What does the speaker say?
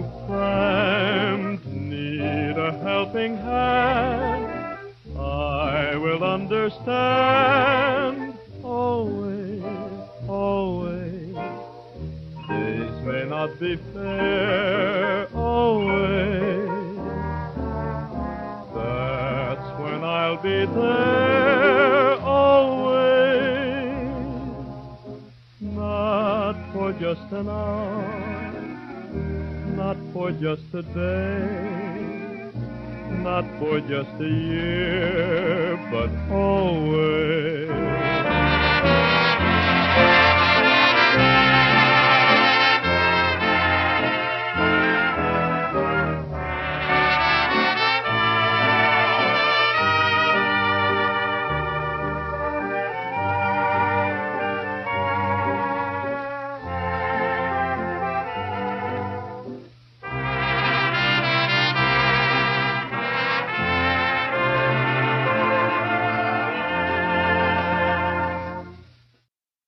friend need a helping hand, I will understand. Always, always, days may not be fair. Always, that's when I'll be there. Always, not for just an hour, not for just a day, not for just a year, but always.